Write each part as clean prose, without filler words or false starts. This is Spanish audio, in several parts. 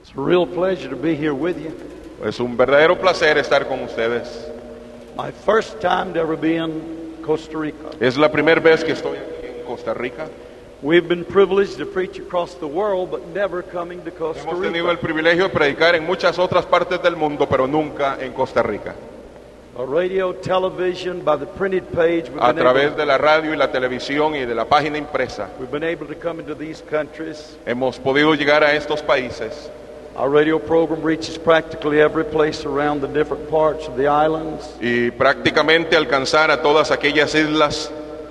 It's a real pleasure to be here with you. Es un verdadero placer estar con ustedes. My first time to ever be in Costa Rica. Es la primera vez que estoy aquí en Costa Rica. We've been privileged to preach across the world, but never coming to Costa Hemos tenido el Rica. privilegio de predicar en muchas otras partes del mundo, pero nunca en Costa Rica. By radio, television, by the printed page, A través de la radio y la televisión y de la página impresa, we've been able to come into these countries. hemos podido llegar a estos países. Our radio program reaches practically every place around the different parts of the islands. Y prácticamente alcanzar a todas aquellas islas.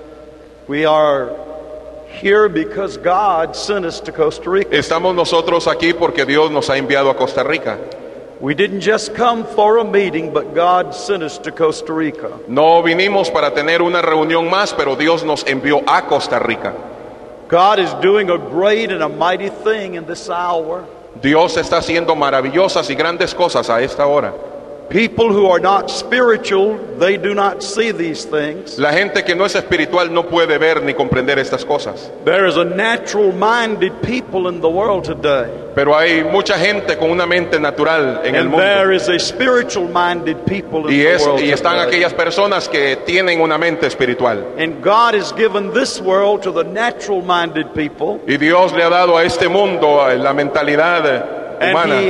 We are here because God sent us to Costa Rica. Estamos nosotros aquí porque Dios nos ha enviado a Costa Rica. We didn't just come for a meeting, but God sent us to Costa Rica. No vinimos para tener una reunión más, pero Dios nos envió a Costa Rica. God is doing a great and a mighty thing in this hour. Dios está haciendo maravillosas y grandes cosas a esta hora. People who are not spiritual, they do not see these things. La gente que no es espiritual no puede ver ni comprender estas cosas. There is a natural-minded people in the world today. Pero hay mucha gente con una mente natural en el And mundo. there is a spiritual-minded people in Y the world están today. aquellas personas que tienen una mente espiritual. And God has given this world to the natural-minded people. Y Dios le ha dado a este mundo la mentalidad And humana.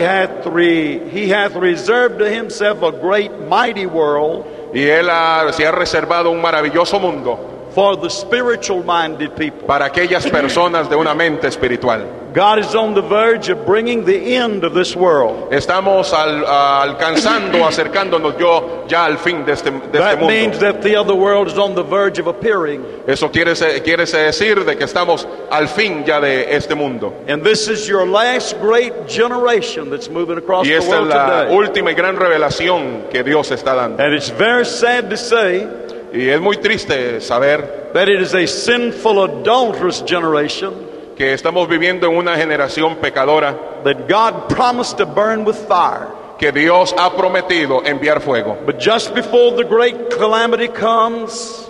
he hath reserved to himself a great mighty world Y Él se ha reservado un maravilloso mundo for the spiritual-minded people. para aquellas personas de una mente espiritual. God is on the verge of bringing the end of this world. Estamos alcanzando, acercándonos ya al fin de este That means mundo. that the other world is on the verge of appearing. Eso quiere decir de que estamos al fin ya de este mundo. And this is your last great generation that's moving across Y the esta es world la today. última y gran revelación que Dios está dando. And it's very sad to say Y es muy triste saber that it is a sinful, adulterous generation que estamos viviendo en una generación pecadora that God promised to burn with fire. que Dios ha prometido enviar fuego. But just before the great calamity comes,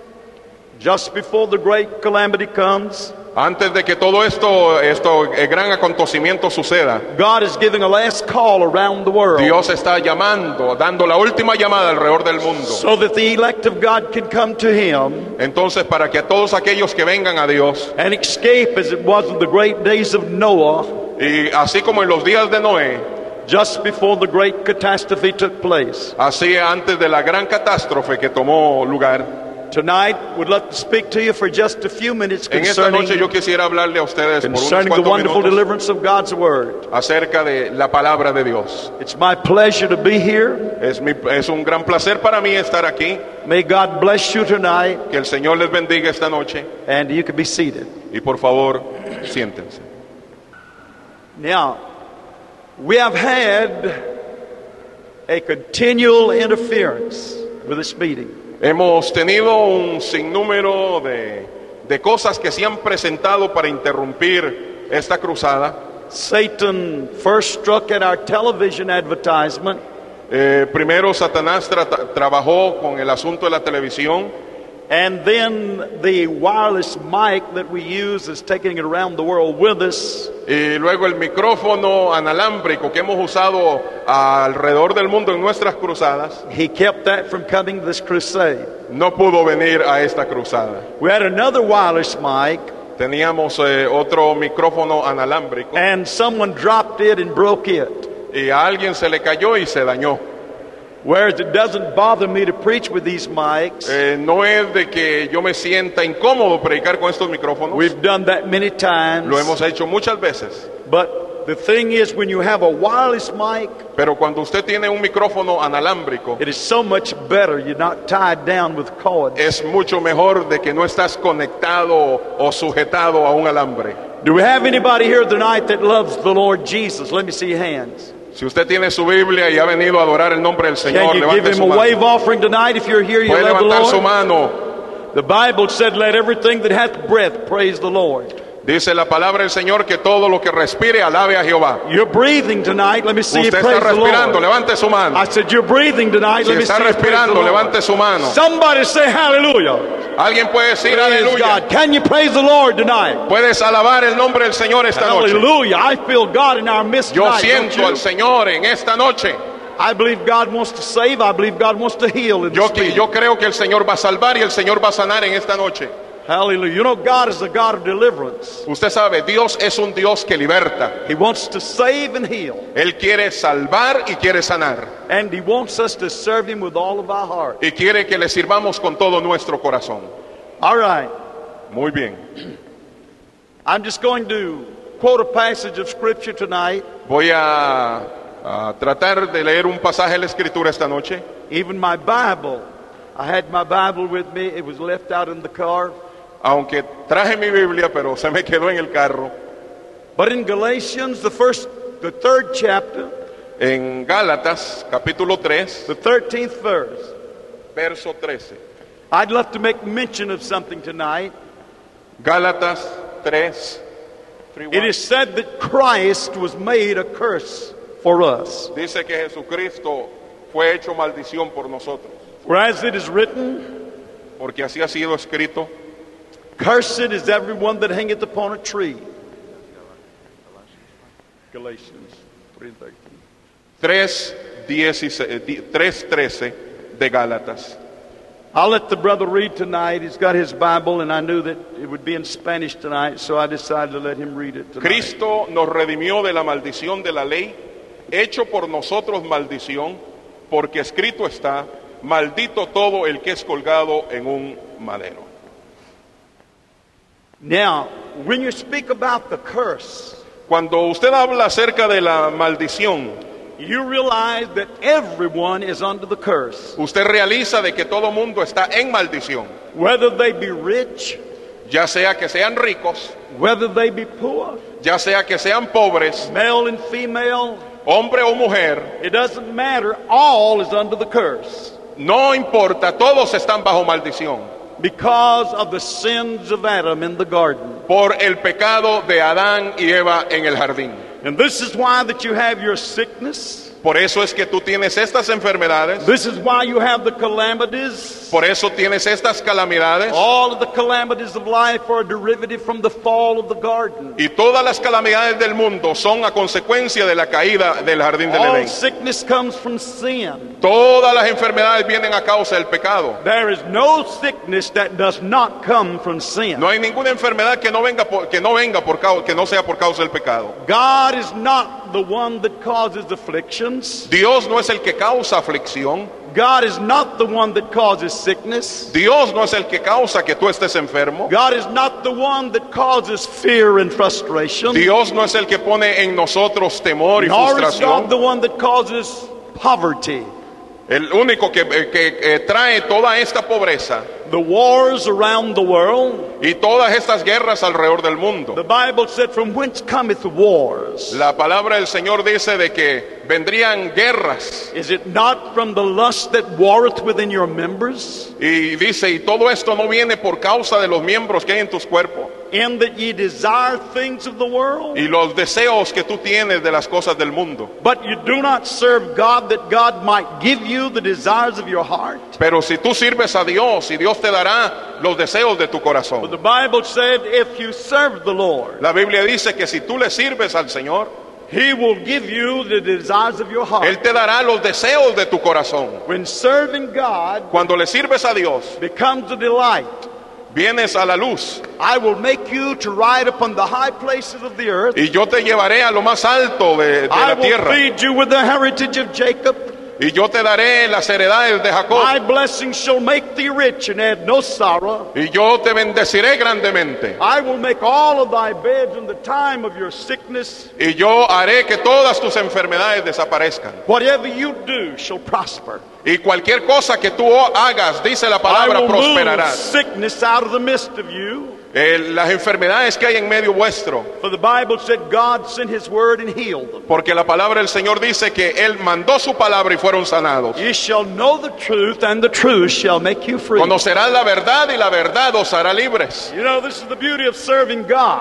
Antes de que todo esto gran acontecimiento suceda, God is giving a last call around the world Dios está llamando, dando la última llamada alrededor del mundo. so that the elect of God can come to Him Entonces, para que todos aquellos que vengan a Dios, and escape as it was in the great days of Noah, y así como en los días de Noé, just before the great catastrophe took place. así antes de la gran catástrofe que tomó lugar. Tonight, we'd like to speak to you for just a few minutes En esta noche yo concerning quisiera hablarle a ustedes por unos the cuantos wonderful minutos deliverance of God's Word. acerca de la palabra de Dios. It's my pleasure to be here. Es un gran placer para mí estar aquí. May God bless you tonight, Que el Señor les bendiga esta noche. and you can be seated. Y por favor, siéntense. Now, we have had a continual interference with this meeting. Hemos tenido un sinnúmero de cosas que se han presentado para interrumpir esta cruzada. Satan first struck at our television advertisement, Primero Satanás trabajó con el asunto de la televisión. and then the wireless mic that we use is taking it around the world with us. Y luego el micrófono analámbrico que hemos usado alrededor del mundo en nuestras cruzadas He kept that from coming to this crusade. no pudo venir a esta cruzada. We had another wireless mic, Teníamos otro micrófono analámbrico and someone dropped it and broke it. y a alguien se le cayó y se dañó. Whereas it doesn't bother me to preach with these mics. No es de que yo me sienta incómodo predicar con estos micrófonos. We've done that many times. Lo hemos hecho muchas veces. But the thing is, when you have a wireless mic, Pero cuando usted tiene un micrófono analámbrico, it is so much better. You're not tied down with cords. es mucho mejor de que no estás conectado o sujetado a un alambre. Do we have anybody here tonight that loves the Lord Jesus? Let me see your hands. Si usted tiene su Biblia y ha venido a adorar el nombre del Señor, Can you give levante him su a mano. wave offering tonight if you're here? You Puede love the levantar su Lord. mano. The Bible said, "Let everything that hath breath praise the Lord." Dice la palabra del Señor que todo lo que respire alabe a Jehová. You're breathing tonight. Let me see you Usted praise está the respirando, Lord. levante su mano. I said, you're breathing tonight. Si Let me está see you praise the respirando, Lord. levante su mano. Somebody say hallelujah. Alguien puede decir Praise aleluya. God. Can you praise the Lord tonight? Puedes alabar el nombre del Señor esta noche. Hallelujah. I feel God in our midst Yo tonight. siento Don't al you? Señor en esta noche. I believe God wants to save. I believe God wants to heal. In Yo this meeting. creo que el Señor va a salvar y el Señor va a sanar en esta noche. Hallelujah. You know, God is a God of deliverance. Usted sabe, Dios es un Dios que liberta. He wants to save and heal. Él quiere salvar y quiere sanar. And He wants us to serve Him with all of our heart. Y quiere que le sirvamos con todo nuestro corazón. All right. Muy bien. I'm just going to quote a passage of Scripture tonight. Voy a tratar de leer un pasaje de la Escritura esta noche. Even my Bible. I had my Bible with me. It was left out in the car. Aunque traje mi Biblia, pero se me quedó en el carro. But in Galatians, the third chapter, En Gálatas, capítulo 3, the 13th verse, verso 13. I'd love to make mention of something tonight. Gálatas 3, It is said that Christ was made a curse for us. dice que Jesucristo fue hecho maldición por nosotros. For as it is written, Porque así ha sido escrito: cursed is everyone that hangeth upon a tree. Galatians 3:13. 3:13 de Gálatas. I'll let the brother read tonight. He's got his Bible, and I knew that it would be in Spanish tonight, so I decided to let him read it tonight. Cristo nos redimió de la maldición de la ley, hecho por nosotros maldición, porque escrito está: maldito todo el que es colgado en un madero. Now, when you speak about the curse, Cuando usted habla acerca de la maldición, you realize that everyone is under the curse. usted realiza de que todo mundo está en maldición, Whether they be rich, ya sea que sean ricos, whether they be poor, ya sea que sean pobres, male and female, hombre o mujer, it doesn't matter. All is under the curse no importa, todos están bajo maldición because of the sins of Adam in the garden. por el pecado de Adán y Eva en el jardín. And this is why that you have your sickness. Por eso es que tú tienes estas enfermedades, This is why you have the calamities. por eso tienes estas calamidades, All of the calamities of life are a derivative from the fall of the garden. y todas las calamidades del mundo son a consecuencia de la caída del jardín del All Edén. sickness comes from sin. Todas las enfermedades vienen a causa del pecado. There is no sickness that does not come from sin. No hay ninguna enfermedad que no sea por causa del pecado. God is not the one that causes afflictions. Dios no es el que causa aflicción. God is not the one that causes sickness. Dios no es el que causa que tú estés enfermo. God is not the one that causes fear and frustration. Dios no es el que pone en nosotros temor y Nor is God the frustración. one that causes poverty. El único que trae toda esta pobreza The wars around the world. y todas estas guerras alrededor del mundo. The Bible said, from whence cometh wars? La palabra del Señor dice de que vendrían guerras, Is it not from the lust that warreth within your members? y dice, y todo esto no viene por causa de los miembros que hay en tus cuerpos In that ye desire things of the world? y los deseos que tú tienes de las cosas del mundo. But you do not serve God that God might give you the desires of your heart? Pero si tú sirves a Dios, y Dios te dará los deseos de tu But corazón. the Bible said, if you serve the Lord, La Biblia dice que si tú le sirves al Señor, He will give you the desires of your heart. Él te dará los deseos de tu corazón. When serving God Cuando le sirves a Dios, becomes a delight, vienes a la luz, I will make you to ride upon the high places of the earth. y yo te llevaré a lo más alto de I la will tierra, feed you with the heritage of Jacob. y yo te daré las heredades de Jacob, My blessing shall make thee rich and add no sorrow. y yo te bendeciré grandemente, I will make all of thy beds in the time of your sickness. y yo haré que todas tus enfermedades desaparezcan. Whatever you do shall prosper. Y cualquier cosa que tú hagas, dice la I palabra, will move prosperará. sickness out of the midst of you. Las enfermedades que hay en medio vuestro, For the Bible said God sent His word and healed them. porque la palabra del Señor dice que Él mandó su palabra y fueron sanados. Ye shall know the truth, and the truth shall make you free. Conocerán la verdad y la verdad os hará libres. You know, this is the beauty of serving God.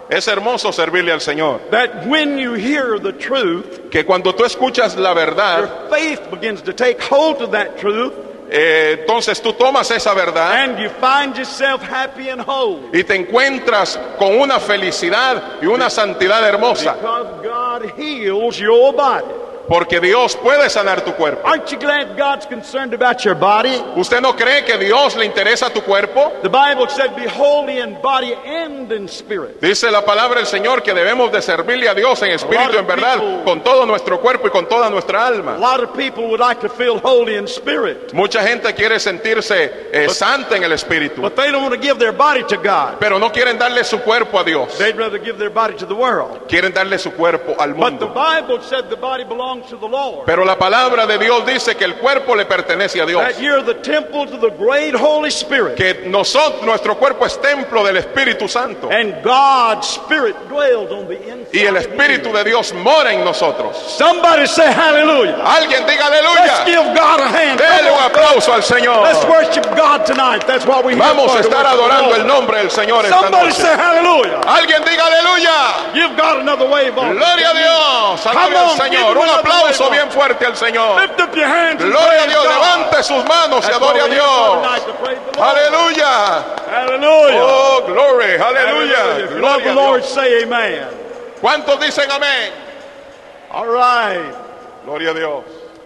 Es hermoso servirle al Señor. that when you hear the truth, Que cuando tú escuchas la verdad, your faith begins to take hold of that truth, entonces tú tomas esa verdad and you find yourself happy and whole. y te encuentras con una felicidad y una santidad hermosa. Because God heals your body. Porque Dios puede sanar tu cuerpo. Aren't you glad God's concerned about your body? ¿Usted no cree que Dios le interesa tu cuerpo? The Bible said, be holy in body and in spirit. Dice la palabra del Señor que debemos de servirle a Dios en espíritu y en verdad, con todo nuestro cuerpo y con toda nuestra A alma. lot of people would like to feel holy in spirit, Mucha gente quiere sentirse santa en el espíritu, but they don't want to give their body to God. pero no quieren darle su cuerpo a Dios. They'd rather give their body to the world. Quieren darle su cuerpo al But the mundo. Bible said the body belongs to the Lord. Pero la palabra de Dios dice que el cuerpo le pertenece a Dios. That you're the temples of the great Holy Spirit. Que nuestro cuerpo es templo del Espíritu Santo. And God's Spirit dwells on the inside. Y el of Espíritu you. de Dios mora en nosotros. Somebody say hallelujah. Alguien diga Let's aleluya. give God a hand. Dele Come un on. aplauso al Señor. Let's worship God tonight. That's what we Vamos a estar adorando el nombre del Señor esta Somebody say noche. hallelujah. Alguien diga aleluya. Give God another wave on. Gloria a Dios. Alabe Come al on, Señor. give Un him another aplauso wave. bien fuerte al Señor. Lift up your hands and Gloria a praise Dios. God. Levante sus manos y That's adore what a we're here for tonight, Dios. to praise the Lord. Aleluya. Hallelujah. Oh, glory. Hallelujah. Aleluya. If you love Gloria the a Lord, Dios. say amen. ¿Cuántos dicen amén? All right. Gloria a Dios.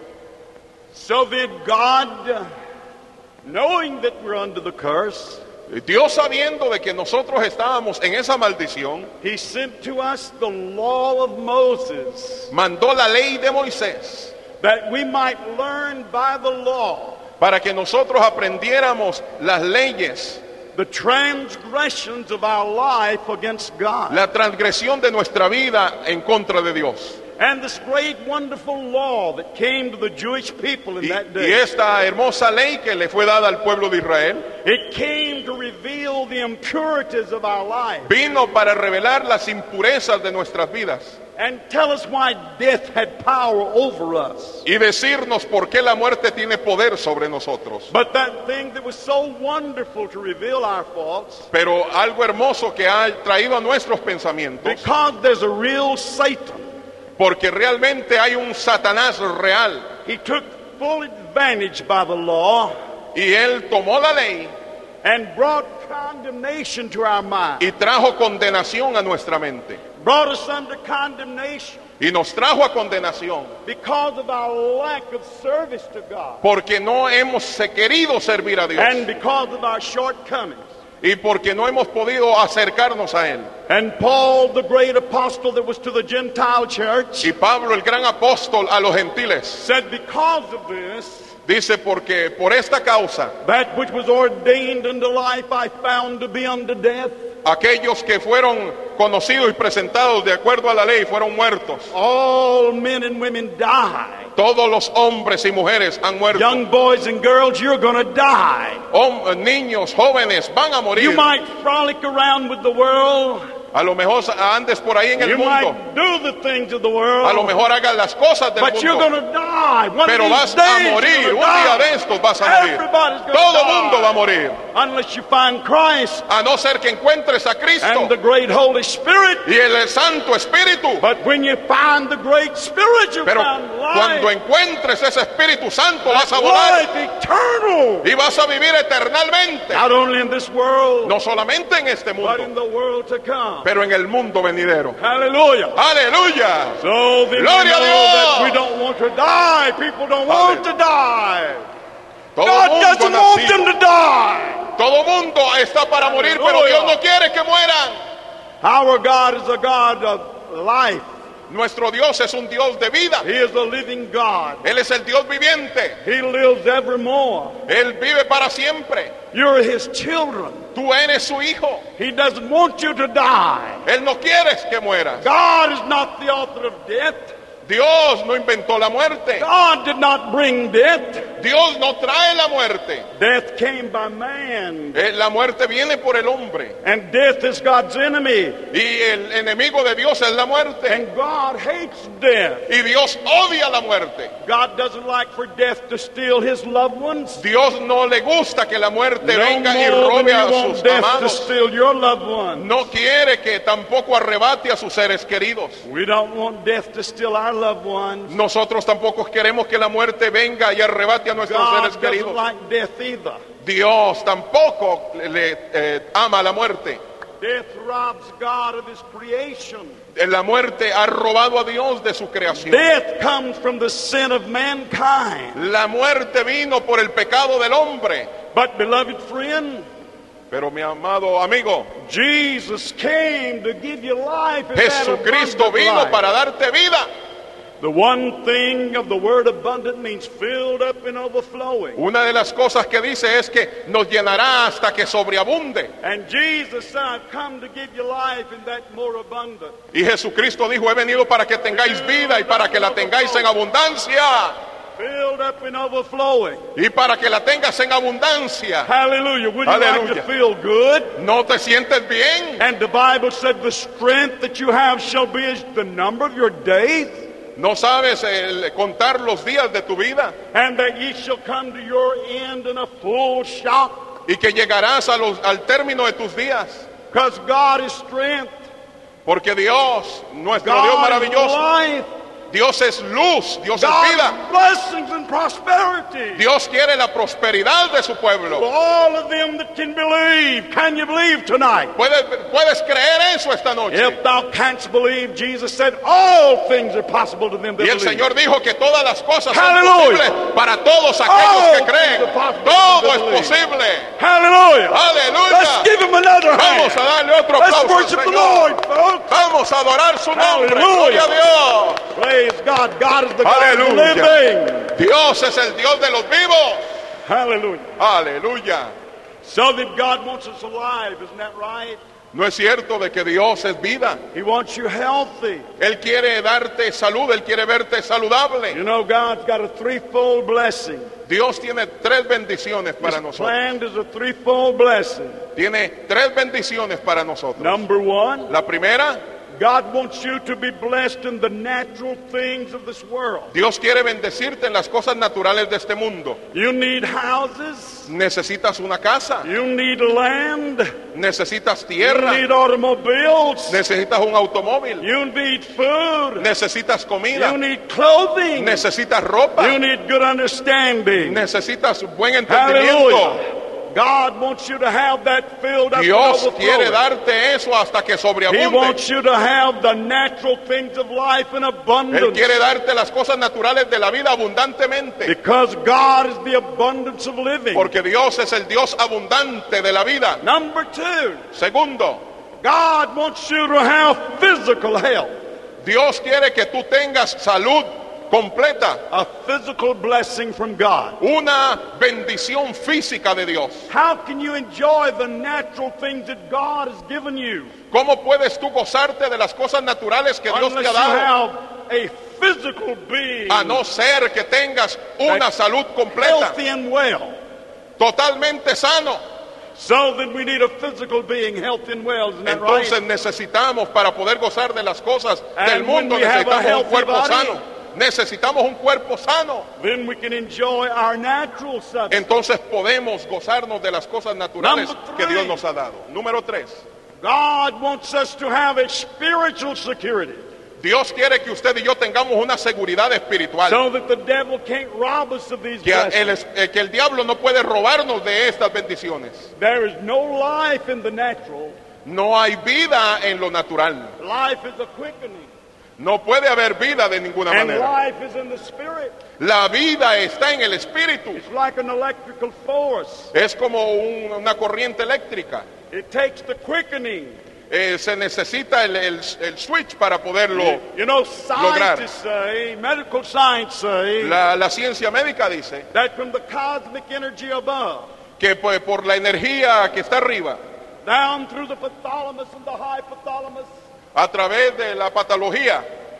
So then God, knowing that we're under the curse, Dios, sabiendo de que nosotros estábamos en esa maldición, He sent to us the law of Moses, mandó la ley de Moisés that we might learn by the law para que nosotros aprendiéramos las leyes, the transgressions of our life against God. la transgresión de nuestra vida en contra de Dios. And this great wonderful law that came to the Jewish people in Y, that y day, esta hermosa ley que le fue dada al pueblo de Israel it came to reveal the impurities of our life vino para revelar las impurezas de nuestras vidas and tell us why death had power over us. y decirnos por qué la muerte tiene poder sobre nosotros. But that thing that was so wonderful to reveal our faults, Pero algo hermoso que ha traído a nuestros pensamientos, because there's a real Satan, porque realmente hay un Satanás real he took full advantage by the law y él tomó la ley and brought condemnation to our mind, y trajo condenación a nuestra mente brought us under condemnation y nos trajo a condenación because of our lack of service to God porque no hemos querido servir a Dios and because of our shortcomings. y porque no hemos podido acercarnos a él. And Paul, the great apostle that was to the Gentile church, Y Pablo, el gran apóstol a los gentiles, said, because of this, dice, porque por esta causa that which was ordained unto life I found to be unto death. aquellos que fueron conocidos y presentados de acuerdo a la ley fueron muertos. All men and women die. Todos los hombres y mujeres han muerto. Young boys and girls, you're going to die. Niños, jóvenes van a morir. You might frolic around with the world. A lo mejor andes por ahí en el You mundo. might do the things of the A lo world. mejor hagas las cosas del But you're mundo. going to die. One Pero of these vas a days morir. you're Un gonna día de die. estos vas a morir. Everybody's gonna Todo die. mundo va a morir. Unless you find Christ A no ser que encuentres a Cristo and the great Holy Spirit. y el Santo Espíritu. But when you find the great Spirit, you Pero find cuando life. encuentres ese Espíritu Santo vas a volar Life eternal. y vas a vivir eternamente. Not only in this world, No solamente en este but in mundo, the world to come. pero en el mundo venidero. Hallelujah. Aleluya. So then we Gloria a know Dios. that we don't want to die. People don't want to die. Todo God mundo doesn't want them nacido. to die. Todo mundo está para morir, pero Aleluya. Dios no quiere que mueran. Our God is a God of life. Nuestro Dios es un Dios de vida. He is a living God. Él es el Dios viviente. He lives evermore. Él vive para siempre. You're His children. Tú eres su hijo. He doesn't want you to die. Él no quiere que mueras. God is not the author of death. Dios no inventó la muerte. God did not bring death. Dios no trae la muerte. Death came by man. La muerte viene por el hombre. And death is God's enemy. Y el enemigo de Dios es la muerte. And God hates death. Y Dios odia la muerte. God doesn't like for death to steal his loved ones. Dios no le gusta que la muerte No venga y more robe than a you want sus death to amados. steal your loved ones. No quiere que tampoco arrebate a sus seres queridos. We don't want death to steal our loved ones. Nosotros tampoco queremos que la muerte venga y arrebate a nuestros God seres doesn't queridos. like death either. Dios tampoco le ama la muerte. Death robs God of his creation. La muerte ha robado a Dios de su creación. Death comes from the sin of mankind. La muerte vino por el pecado del hombre. But beloved friend, Pero mi amado amigo, Jesus came to give you life and that Jesucristo abundant vino life. para darte vida. The one thing of the word abundant means filled up and overflowing. Una de las cosas que dice es que nos llenará hasta que sobreabunde. And Jesus said, I've come to give you life and that more abundant. Y Jesucristo dijo, he venido para que tengáis vida y para que la tengáis en abundancia. Filled up and overflowing. Y para que la tengas en abundancia. Hallelujah. Would you like to Hallelujah. feel good? ¿No te sientes bien? And the Bible said the strength that you have shall be as the number of your days. ¿No sabes contar los días de tu vida? And that ye shall come to your end in a full shock. Y que llegarás al término de tus días. Because God is strength. Porque Dios, nuestro Dios God is maravilloso, life. Dios es luz, Dios es God vida. is blessings and prosperity. Dios quiere la prosperidad de su For pueblo. all of them that can believe. Can you believe tonight? ¿Puedes creer eso esta noche? If thou canst believe, Jesus said, all things are possible to them that Y el believe. Señor dijo que todas las cosas son Hallelujah. posibles para todos aquellos All que creen. things are possible Todo to es believe. posible. Hallelujah. Aleluya. Let's give him another hand. Vamos a darle otro Let's aplauso al worship the Señor. Lord, folks. Vamos a adorar su nombre. Hallelujah. Gloria a Dios. Praise God. God is the God of the Hallelujah. living. Dios es el Dios de los vivos. Hallelujah. Aleluya. So that God wants us alive, isn't that right? No es cierto de que Dios es vida. He wants you healthy. Él quiere darte salud, Él quiere verte saludable. You know, God's got a threefold blessing. Dios tiene tres bendiciones para His nosotros. plan is a threefold blessing. Tiene tres bendiciones para nosotros. Number one, La primera, God wants you to be blessed in the natural things of this world. Dios quiere bendecirte en las cosas naturales de este mundo. You need houses. Necesitas una casa, You need land. necesitas You tierra, need automobiles. necesitas un automóvil, You need food. necesitas comida, You need clothing. necesitas ropa, You need good understanding. necesitas buen entendimiento. Hallelujah. God wants you to have that filled up and Dios quiere overflowing. darte eso hasta que He sobreabunde. wants you to have the natural things of life in Él abundance. quiere darte las cosas naturales de la vida abundantemente. Because God is the abundance of living. Porque Dios es el Dios abundante de la vida. Number two, Segundo, God wants you to have physical health. Dios quiere que tú tengas salud completa. A physical blessing from God. Una bendición física de Dios. How can you enjoy the natural things that God has given you ¿Cómo puedes tú gozarte de las cosas naturales que Dios te unless ha you dado? have a physical being A no ser que tengas una salud completa, healthy and well? totalmente sano. So that we need a physical being healthy and well, isn't that right? Entonces necesitamos, para poder gozar de las cosas And del mundo, when we have a necesitamos un healthy cuerpo body, sano. Necesitamos un cuerpo sano. Then we can enjoy our natural substance. Entonces podemos gozarnos de las cosas naturales Number que Dios three. nos ha dado. Número 3. God wants us to have a spiritual security Dios quiere que usted y yo tengamos una seguridad espiritual. so that the devil can't rob us of these blessings. Que el diablo no puede robarnos de estas bendiciones. There is no life in the natural. No hay vida en lo natural. Life is a quickening. No puede haber vida de ninguna And manera. life is in the spirit. La vida está en el espíritu. It's like an electrical force. Es como una corriente eléctrica. It takes the quickening. Se necesita el switch para poderlo. You know, scientists say, medical science say, La ciencia médica dice that from the cosmic energy above, que pues, por la energía que está arriba, down through the hypothalamus and the hypothalamus, a través de la patología,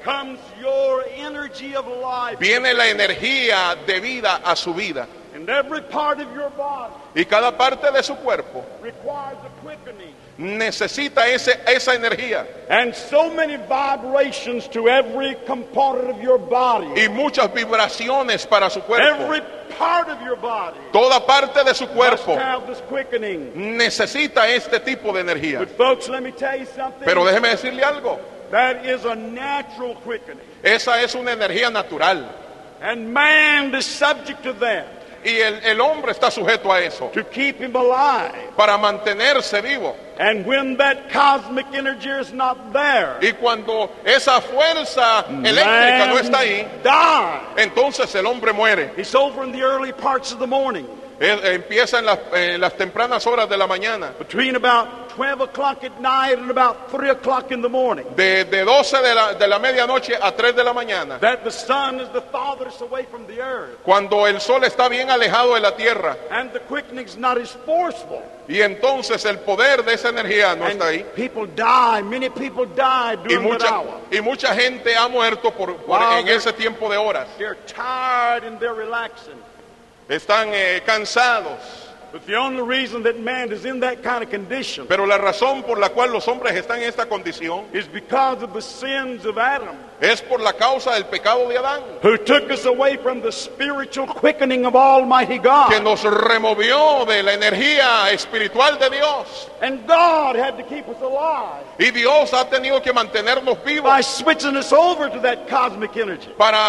comes your energy of life. viene la energía de vida a su vida. And every part of your body Y cada parte de su cuerpo requires a quickening. necesita esa energía. And so many vibrations to every component of your body. Y muchas vibraciones para su cuerpo. Every part of your body Toda parte de su must cuerpo have this quickening. necesita este tipo de energía. But folks, let me tell you something. Pero déjeme decirle algo. That is a natural quickening. Esa es una energía natural. And man is subject to that. Y el hombre está sujeto a eso. To keep him alive. Para mantenerse vivo. And when that cosmic energy is not there, Y cuando esa fuerza eléctrica no está ahí, die. entonces el hombre muere. It's over in the early parts of the morning. Empieza en las tempranas horas de la mañana. Between about 12 o'clock at night and about 3 o'clock in the morning. De 12 de la medianoche a 3 de la mañana. That the sun is the farthest away from the earth. Cuando el sol está bien alejado de la tierra. And the quickening is not as forceful. Y entonces el poder de esa energía no está ahí. People die. Many people die during that hour. Y mucha gente ha muerto en ese tiempo de horas. They're tired and they're relaxing. Están cansados. But the only reason that man is in that kind of condition Pero la razón por la cual los hombres están en esta condición is because of the sins of Adam, es por la causa del pecado de Adán, who took us away from the spiritual quickening of Almighty God. que nos removió de la energía espiritual de Dios. And God had to keep us alive Y Dios ha tenido que mantenernos vivos by switching us over to that cosmic energy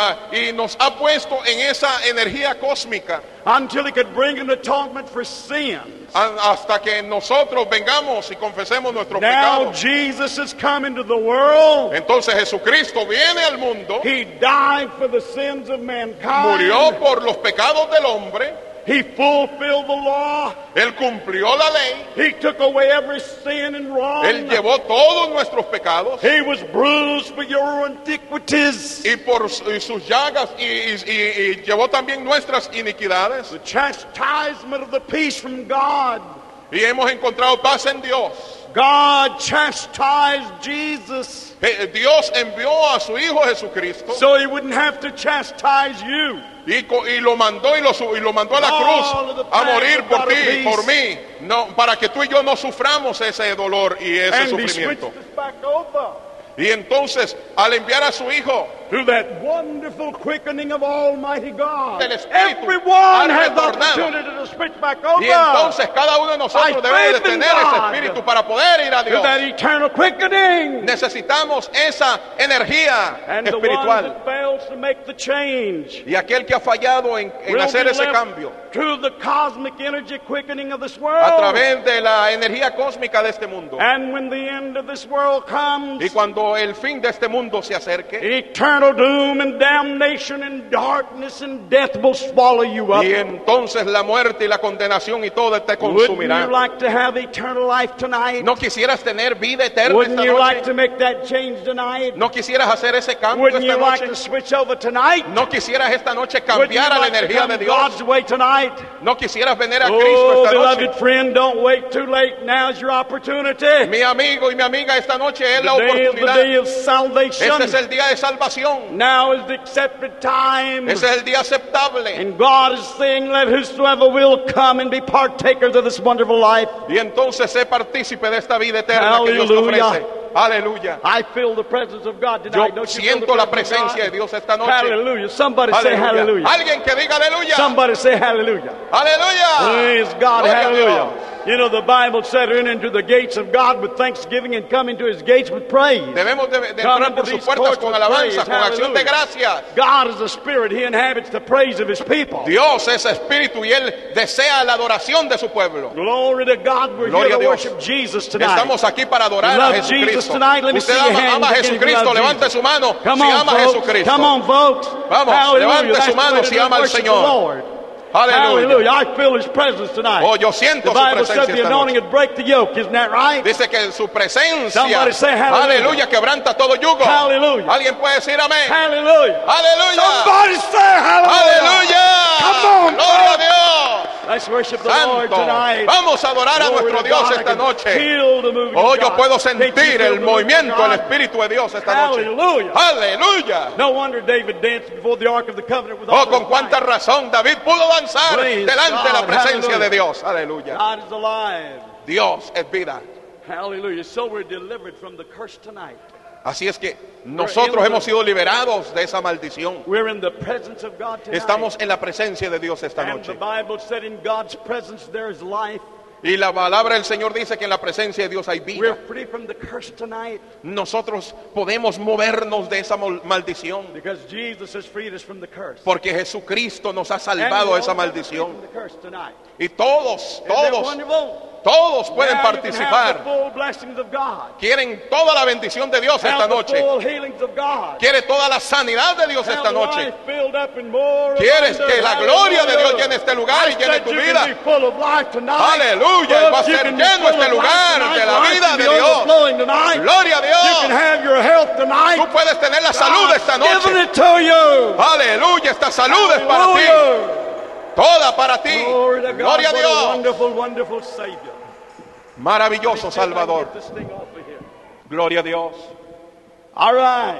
y nos ha puesto en esa energía cósmica until He could bring an atonement for sins. hasta que nosotros vengamos y confesemos nuestros Now pecados. Jesus has come into the world. Entonces Jesucristo viene al mundo, He died for the sins of mankind. murió por los pecados del hombre, He fulfilled the law. Él cumplió la ley, He took away every sin and wrong. Él llevó todos nuestros pecados He was bruised for your iniquities. y por sus llagas y llevó también nuestras iniquidades. The chastisement of the peace from God. Y hemos encontrado paz en Dios. God chastised Jesus Dios envió a su Hijo Jesucristo so He wouldn't have to chastise you. y lo mandó y lo mandó a la cruz a morir por ti, por mí, no, para que tú y yo no suframos ese dolor y ese And He switched sufrimiento. us back over Y entonces, al enviar a su Hijo, through that wonderful quickening of Almighty God, El Espíritu everyone ha has the retornado. opportunity to switch back over y entonces cada uno de nosotros By debe de faith in tener ese God. espíritu para poder ir a to Dios. that eternal quickening. Necesitamos esa energía And the one espiritual. that fails to make the change Y aquel que ha fallado en will hacer be ese left cambio to the cosmic energy quickening of this a world. través de la energía cósmica de este mundo. And when the end of this world comes, Y cuando el fin de este mundo se acerque, eternal doom and damnation and darkness and death will swallow you up. y entonces la muerte y la condenación y todo te Wouldn't you consumirá. like to have eternal life tonight? ¿No quisieras tener vida eterna Wouldn't esta you like noche? to make that change tonight? ¿No quisieras hacer ese cambio Wouldn't esta you like noche? to switch over tonight? ¿No quisieras esta noche Wouldn't you cambiar a la like to energía come de Dios? God's way tonight? ¿No quisieras venir a Cristo Oh, esta noche? beloved friend, don't wait too late. Now's your opportunity. Mi amigo y mi amiga, esta noche es la Today is the oportunidad. day of salvation. Este es el día de salvación. Now is the accepted time. Ese es el día aceptable. And God is saying, let whosoever will come and be partakers of this wonderful life. Y entonces sé partícipe de esta vida eterna que Dios te Hallelujah. ofrece. Aleluya. I feel the presence of God Yo tonight. Don't you feel siento the la presence of presencia de God? Dios esta noche. Hallelujah. Somebody say Aleluya. hallelujah. Alguien que diga aleluya. Somebody say hallelujah. Aleluya. Praise God. Gloria a Hallelujah. Dios. You know, the Bible said, enter into the gates of God with thanksgiving and come into His gates with praise. Debemos de Come entrar into por sus these puertas courts con with alabanza, praise. con acción de Hallelujah. gracias. God is a spirit. He inhabits the praise of His people. Dios es espíritu y Él desea la adoración de su pueblo. Glory to God. We're Gloria here a to Dios. worship Jesus tonight. Estamos aquí para adorar You a love Jesus Jesucristo. tonight? Let me Usted see your hand. ama a Begin to Jesucristo, love levante Jesus. su mano Come si on, ama a folks. Jesucristo. Come on, folks. Vamos, Hallelujah. levante That's su the mano way to si do ama al worship the Señor. Lord. Aleluya. Hallelujah. I feel His presence tonight. Oh, yo siento The su Bible said presencia the esta anointing noche. would break the yoke. Isn't that right? Dice que su presencia, Somebody say hallelujah. aleluya, quebranta todo yugo. Hallelujah. Alguien puede decir amén. Hallelujah. Aleluya. Somebody say hallelujah. Aleluya. Come on, Gloria a folks. Dios. Let's worship the Lord Santo. tonight. Vamos a adorar a Glory nuestro to Dios God. I esta can noche. feel the moving Oh, of yo God. puedo Can't you sentir feel el the moving of movimiento, el God? Espíritu de Dios esta noche. Hallelujah. Aleluya. No wonder David danced before the Ark of the Covenant with all Oh, his con cuánta might. razón David pudo danzar Praise delante de la God. presencia Hallelujah. de Dios. Aleluya. God is alive. Dios es vida. Hallelujah. So we're delivered from the curse tonight. Así es que nosotros hemos sido liberados de esa maldición. We're in the presence of God tonight. Estamos en la presencia de Dios esta And the noche. Bible said in God's presence there is life. Y la palabra del Señor dice que en la presencia de Dios hay We're vida. free from the curse tonight Nosotros podemos movernos de esa maldición because Jesus has freed us from the curse. porque Jesucristo nos ha And salvado we're de esa all free from maldición. the curse tonight. Y todos, Isn't that todos, wonderful? todos pueden Now you can have the participar. full blessings of God. Quieren toda la bendición de Dios esta Have the noche. full healings of God. Quiere toda la sanidad de Dios Have esta noche. life filled up and more Quieres abundant. que la gloria de Dios Hallelujah. llene este lugar y I llene said tu you vida. can be full of life tonight. Aleluya, y va a Folks, you ser can be lleno full este of lugar life tonight. de la Life vida can de be Dios. overflowing tonight. Gloria a You can Dios. have your health tonight. Tú puedes tener la salud esta God's given noche. it to you. Aleluya, esta salud es para ti. Hallelujah. Toda para ti. Glory to God. Gloria a What a Dios. wonderful, wonderful Savior. Maravilloso See if I can Salvador. get this thing off of here. Gloria a Dios. All right.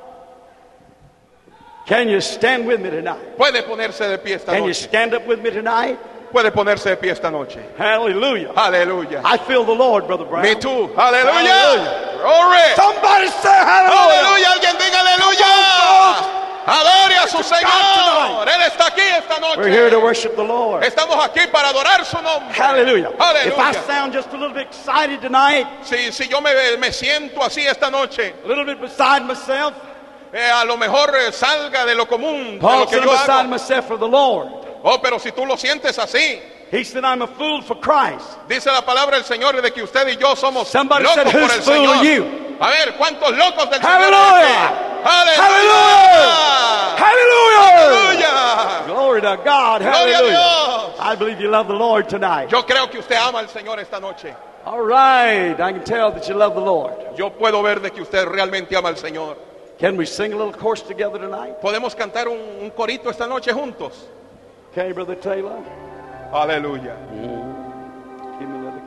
Can you stand with me tonight? Puede ponerse de pie esta Can you noche. stand up with me tonight? Puede ponerse de pie esta noche. Hallelujah. Aleluya. I feel the Lord, Brother Brown. Me tú. Aleluya. Hallelujah. Gloria. Somebody say hallelujah. Aleluya. Alguien diga aleluya. Adore a su Señor. Él está aquí esta We're here to noche. worship the Lord. Estamos aquí para adorar su nombre. Hallelujah. If I Aleluya. sound just a little bit excited tonight, Si yo me siento así esta noche, a little bit beside myself, a lo mejor salga de lo común, de Paul lo que said yo beside hago. myself for the Lord. Oh, pero si tú lo sientes así, He said, I'm a fool for Christ. dice la palabra del Señor de que usted y yo somos Somebody locos said, por "Who's el fooling Señor." you? A ver, ¿cuántos locos del Hallelujah. Señor? Hallelujah. ¡Aleluya! Hallelujah. ¡Aleluya! Glory to God. Gloria a Hallelujah. Dios. I believe you love the Lord tonight. Yo creo que usted ama al Señor esta noche. All right. I can tell that you love the Lord. Yo puedo ver de que usted realmente ama al Señor. Can we sing a little chorus together tonight? ¿Podemos cantar un corito esta noche juntos? Okay, Brother Taylor. Aleluya. Give me another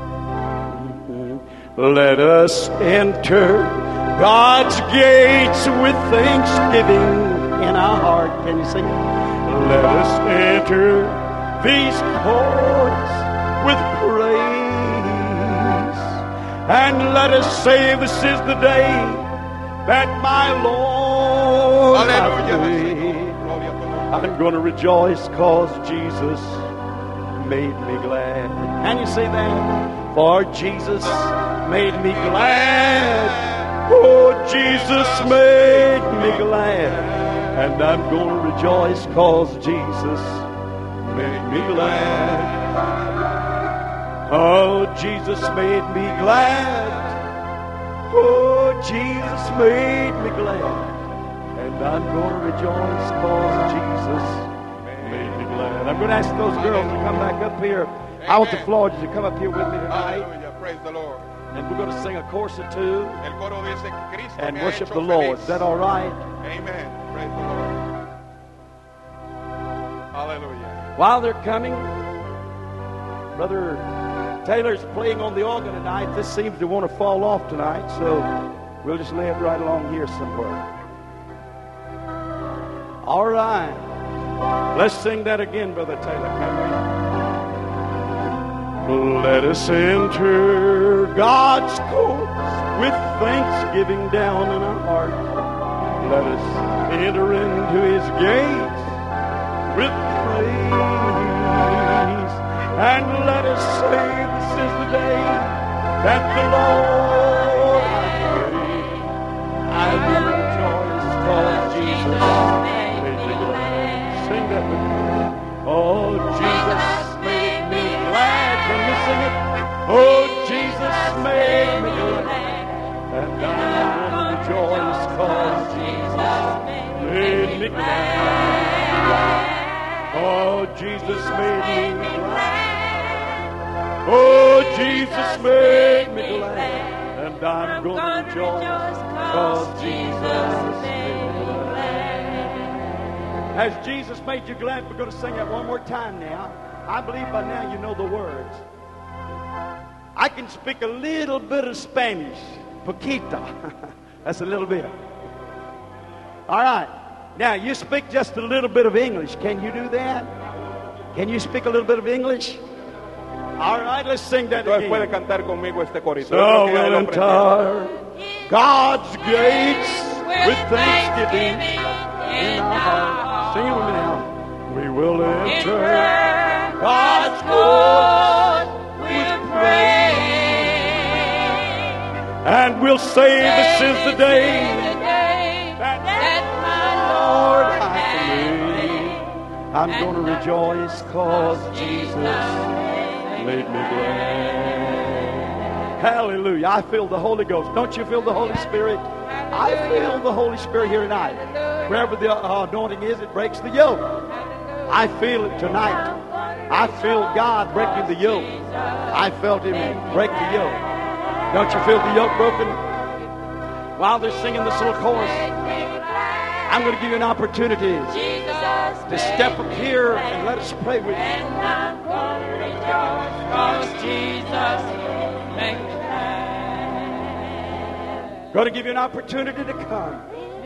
key. Let us enter God's gates with thanksgiving in our heart. Can you sing it? Let us enter these courts with praise. And let us say this is the day that my Lord hath Aleluya. made. Gloria a tu nombre. I'm going to rejoice cause Jesus made me glad. Can you say that? For Jesus made me glad. Oh, Jesus made me glad. And I'm going to rejoice cause Jesus made me glad. Oh, Jesus made me glad. Oh, Jesus made me glad. And I'm going to rejoice cause Jesus made me glad. I'm going to ask those girls to come back up here. I want the Floridas to come up here with me tonight. Aleluya. Praise the Lord. And we're going to sing a chorus or two El coro dice, Cristo and me ha worship hecho the Lord. feliz. Is that all right? Amen. Praise the Lord. Hallelujah. While they're coming, Brother Taylor's playing on the organ tonight. This seems to want to fall off tonight, so we'll just lay it right along here somewhere. All right. Let's sing that again, Brother Taylor, can we? Let us enter God's courts with thanksgiving down in our heart. Let us enter into His gates with praise. And let us say this is the day that the Lord hath made. I will rejoice cause Jesus made me glad. Sing that with me. Oh, Jesus made me glad. Can you sing it? Oh, Jesus made me glad. And I will rejoice cause Jesus made me glad. Oh, Jesus made me glad. Oh, Jesus made me glad. And I'm going to rejoice cause Jesus made me glad. Has Jesus made you glad? We're going to sing that one more time now. I believe by now you know the words. I can speak a little bit of Spanish. Poquito. That's a little bit. All right. Now, you speak just a little bit of English. Can you do that? Can you speak a little bit of English? All right, let's sing that Entonces puede again. cantar conmigo este corito. Yo So creo que ya we'll lo aprendí. enter God's gates with thanksgiving in our hearts. Sing it with me now. We will enter God's courts with praise. And we'll say this is the day that Lord hath made. I'm going to rejoice cause Jesus made me glad. Hallelujah. I feel the Holy Ghost. Don't you feel the Holy Spirit? I feel the Holy Spirit here tonight. Wherever the anointing is, it breaks the yoke. I feel it tonight. I feel God breaking the yoke. I felt Him break the yoke. Don't you feel the yoke broken? While they're singing this little chorus, I'm going to give you an opportunity to step up here and let us pray with you. Going to give you an opportunity to come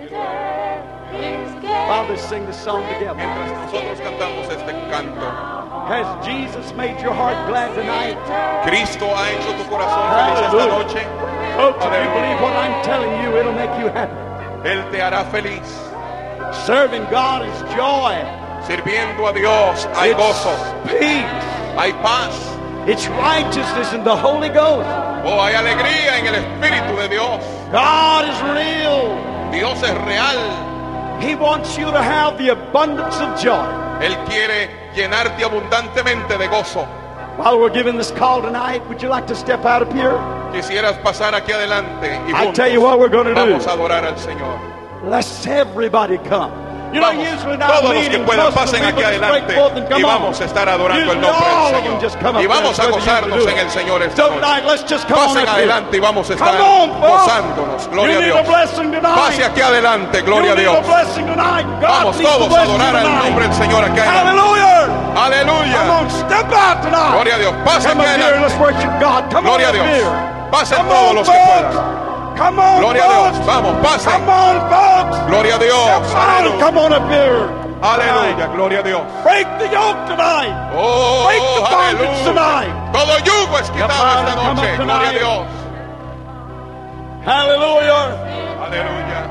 while they sing the song together. Mientras nosotros cantamos este canto, Has Jesus made your heart glad tonight? Cristo ha hecho tu corazón feliz esta noche. Folks, if you believe what I'm telling you, it'll make you happy. Él te hará feliz. Serving God is joy. Sirviendo a Dios hay gozo, Peace. hay paz, It's righteousness in the Holy Ghost. hay alegría en el Espíritu de Dios. God is real. Dios es real. He wants you to have the abundance of joy. Él quiere llenarte abundantemente de gozo. While we're giving this call tonight, would you like to step out of here? Quisieras pasar aquí adelante y I tell you what we're gonna do. vamos a adorar al Señor. Let's everybody come. You know, Vamos, usually now todos los que meetings, puedan most of the pasen aquí people just break adelante forth and come y on. vamos a estar adorando el Usually nombre all del of them just come Señor. up Y vamos there, a whether you gozarnos do en it. el Señor esta So noche. tonight, let's just come Pasen on up adelante y here. vamos a estar Come on, folks. gozándonos. Gloria You a need Dios. a blessing tonight. Pase aquí adelante, You gloria a need Dios. a blessing tonight. God Vamos needs to todos a bless you adorar al tonight. nombre del Señor aquí adelante. Hallelujah. Come Aleluya. on, step out tonight. Gloria a Dios. Pase Come aquí up here and let's adelante. worship God. Come Gloria a on up Dios. here. Pasen Come todos on, los que folks. puedan. Come on, Gloria a folks. Dios. Vamos, pasen. Come on, folks. Gloria a Dios. Step out and Aleluya. come on up here. Aleluya. Gloria a Dios. Break the yoke tonight. Oh, Break the bondage aleluya. tonight. Todo yugo es quitado Come on, esta come noche. up Gloria a tonight. Dios. Hallelujah. Aleluya.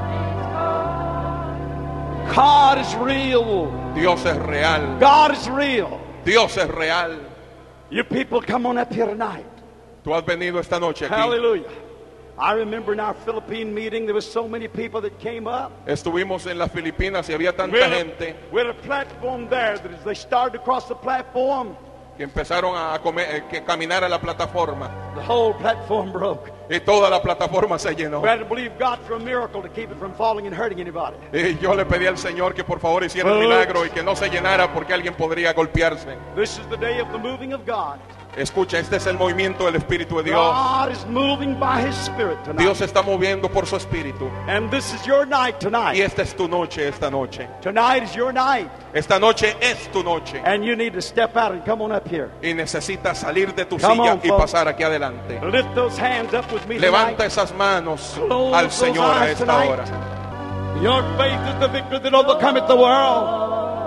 God is real. Dios es real. God is real. Dios es real. You people come on up here tonight. Tú has venido esta noche aquí. Hallelujah. I remember in our Philippine meeting, there was so many people that came up. Estuvimos en las Filipinas y había tanta We had gente we had a platform there that as they started across the platform, que empezaron a que caminar a la plataforma the whole platform broke. y toda la plataforma se llenó. We had to believe God for a miracle to keep it from falling and hurting anybody. Y yo le pedí al Señor que por favor hiciera el milagro y que no se llenara porque alguien podría golpearse. This is the day of the moving of God. Escucha, este es el movimiento del Espíritu de Dios. God is moving by His Spirit tonight. Dios se está moviendo por su Espíritu. And this is your night tonight. Y esta es tu noche, esta noche. Tonight is your night. Esta noche es tu noche. And you need to step out and come on up here. Y necesitas salir de tu Come silla on, y folks. pasar aquí adelante. Lift those hands up with me Levanta tonight. esas manos Close al those Señor a eyes esta tonight. hora. Your faith is the victory that overcometh the world.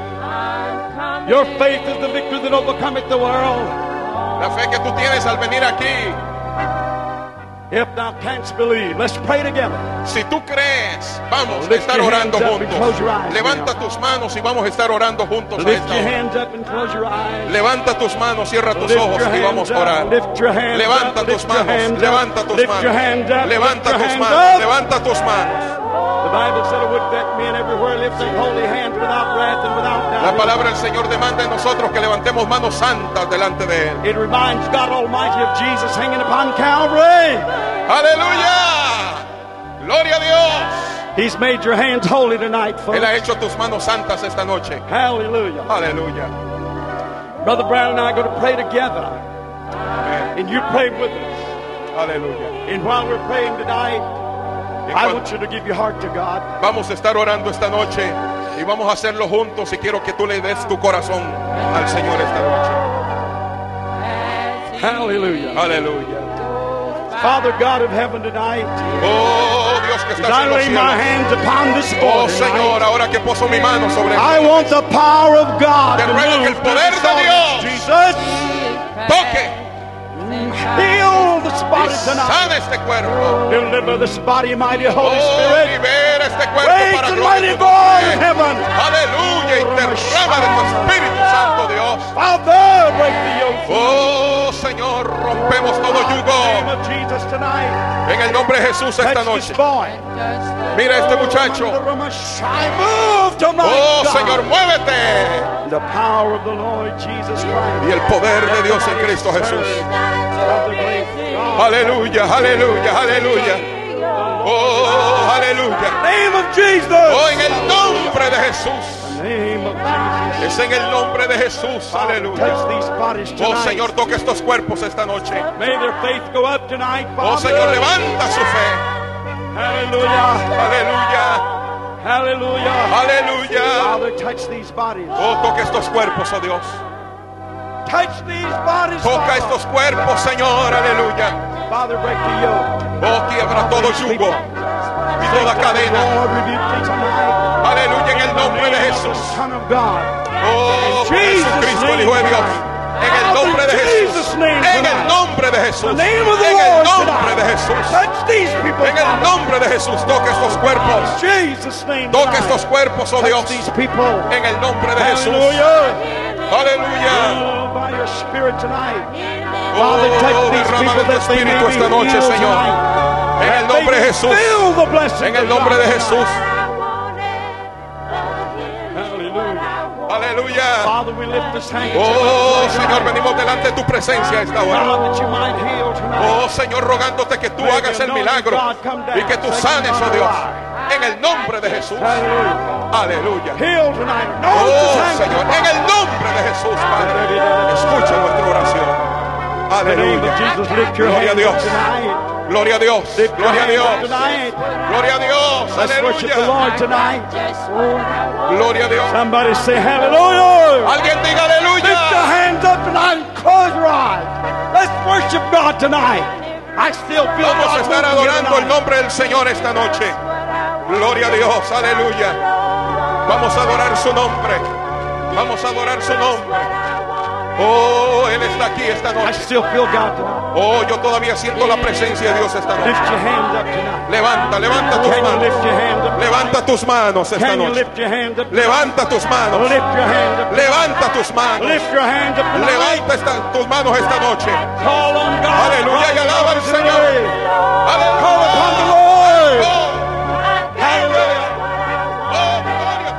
Your faith is the victory that overcometh the world. La fe que tú tienes al venir aquí. If thou canst believe, let's pray together. Si tú crees, vamos a Lift estar your orando hands up and close your juntos. eyes Levanta now. tus manos y vamos a estar orando juntos a Lift esta your hora. hands up and close your eyes. Levanta tus manos, cierra tus Lift ojos your y vamos hands a orar. up, lift your hands Levanta up, tus lift your manos, hands up, levanta tus lift your hands manos. up, Levanta lift your tus hands manos, up. levanta tus manos. The Bible said it would that men everywhere lift their holy hands without wrath and without La doubt. palabra del Señor demanda en nosotros que levantemos manos santas delante de Él. It reminds God Almighty of Jesus hanging upon Calvary. ¡Aleluya! ¡Gloria a Dios! He's made your hands holy tonight, folks. Él ha hecho tus manos santas esta noche. Hallelujah. Aleluya. Brother Brown and I are going to pray together. Amén. And you pray with us. Aleluya. And while we're praying tonight, Y I cuando want you to give your heart to God. vamos a estar orando esta noche. Y vamos a hacerlo juntos y quiero que tú le des tu corazón al Señor esta noche. Hallelujah. Aleluya. Father God of heaven tonight, Oh Dios que as estás I en los lay my cielos. hands upon this Oh board Señor, tonight, ahora que poso mi mano sobre I ti, want the power of God Te to ruego que el move poder this de audience, Dios Jesus. toque, Heal this body y tonight. sana este cuerpo. Deliver this body, mighty Holy Oh, Spirit. libera este cuerpo Great para and gloria mighty de tu God in nombre. heaven. Aleluya, y derrama de tu Espíritu Santo, Dios. Father, break the yoke. Oh Señor, rompemos todo In the name yugo of Jesus tonight. en el nombre de Jesús esta Touch noche. this boy. Mira a este muchacho. Move tonight, Oh God. Señor, muévete. The power of the Lord Jesus Christ. Y el poder de Dios en Cristo Jesús. Of the great God. Aleluya, aleluya, aleluya. Oh, aleluya. Name of Jesus. Oh, en el nombre de Jesús. Name of Jesus. Es en el nombre de Jesús. Aleluya. Touch these bodies Oh tonight. Señor, toca estos cuerpos esta noche. May their faith go up tonight, Oh Father. Señor, levanta su fe. Hallelujah. Aleluya, Hallelujah. aleluya. Father, touch these bodies. Oh, toca estos cuerpos, oh Dios. Touch these bodies, Toca Father. estos cuerpos, Señor. Aleluya. Father, break the yoke. Oh, quiebra todo yugo y toda cadena. Lord, rebuke thee tonight. Aleluya, en el nombre de Jesús. Son of God. Oh, Jesucristo, el Hijo de Dios. En el nombre de Jesús. En el nombre de Jesús. The name of the En el Lord nombre de tonight. Jesús. Touch these people, En el Father. nombre de Jesús. Toca estos cuerpos. Jesus' name Toca tonight. estos cuerpos, oh Touch Dios. these people. En el nombre de Jesús. Hallelujah. Aleluya. Oh, by your Spirit tonight. Oh, Father, touch these derrama people de tu that they may Espíritu be esta noche, healed Señor. tonight. En el That they nombre de may Jesús. feel the blessing En el of nombre God de tonight. Jesús. Hallelujah. Aleluya. Father, we lift this handkerchief Oh, up Señor, tonight. venimos delante de tu presencia a esta hora. God, that you might heal tonight. Oh, Señor, rogándote que tú hagas el milagro y que tú sanes, oh Dios. En el nombre de Jesús. Hallelujah. Aleluya. Heal tonight. No, Oh, Señor, en el nombre de Jesús, Padre. Escucha nuestra oración. In the name of Aleluya. Jesus, lift your Gloria a hands Dios. up tonight. Gloria a Dios. Lift your Gloria a hands up Dios. tonight. Gloria a Dios. Let's worship the Aleluya. Lord tonight. Gloria a Dios. Somebody say hallelujah. Alguien diga Lift your aleluya. hands up tonight and close your eyes. Let's worship God tonight. I still feel Vamos a God estar moving here adorando el tonight. nombre del Señor esta noche. Gloria a Dios. Aleluya. Vamos a adorar su nombre. Vamos a adorar su nombre. Oh, Él está aquí esta I noche. still feel God tonight. Oh, yo todavía siento la presencia de Dios esta noche. Lift your hands up tonight. Levanta, levanta tus Can you manos. lift your hands up? Levanta tus manos esta Can you noche. lift your hands up? Levanta tus manos. Lift your hands up. Levanta tus manos. Lift your hands up tonight. Levanta tus manos esta noche. Call on God. Aleluya, y alaba al Señor. Call upon the Aleluya. Lord. Oh, Hallelujah. oh, gloria.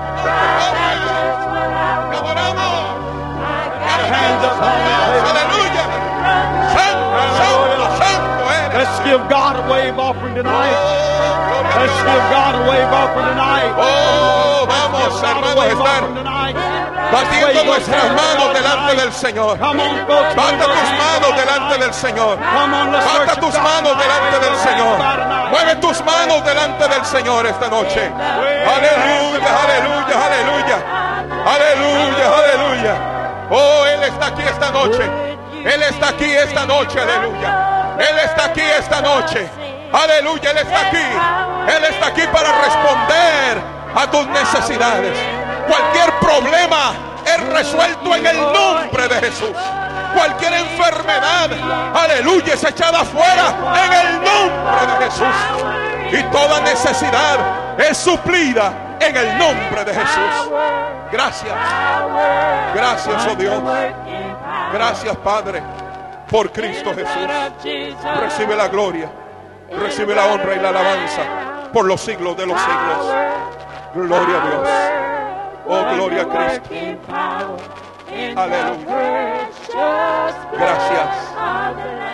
Te adoramos. Hands up. Aleluya. Santo, santo, santo eres. Let's give God a wave offering tonight. Oh, gloria a Let's Dios. give God a wave offering tonight. Oh, vamos, God a hermanos, wave estar offering tonight. batiendo nuestras manos delante del Señor. Come on, folks. Bata tus manos delante del Señor. Come on, let's Bata worship tus God manos tonight. delante del Señor. God tonight. Mueve tus manos delante del Señor esta noche. Aleluya, aleluya, aleluya. Aleluya, aleluya. Oh, Él está aquí esta noche. Él está aquí esta noche, aleluya. Él está aquí esta noche. Aleluya, Él está aquí. Él está aquí para responder a tus necesidades. Cualquier problema es resuelto en el nombre de Jesús. Cualquier enfermedad, aleluya, es echada fuera en el nombre de Jesús. Y toda necesidad es suplida en el nombre de Jesús. Gracias. Gracias, oh Dios. Gracias, Padre, por Cristo Jesús. Recibe la gloria, recibe la honra y la alabanza por los siglos de los siglos. Gloria a Dios. Oh, gloria a Cristo. Aleluya. Gracias.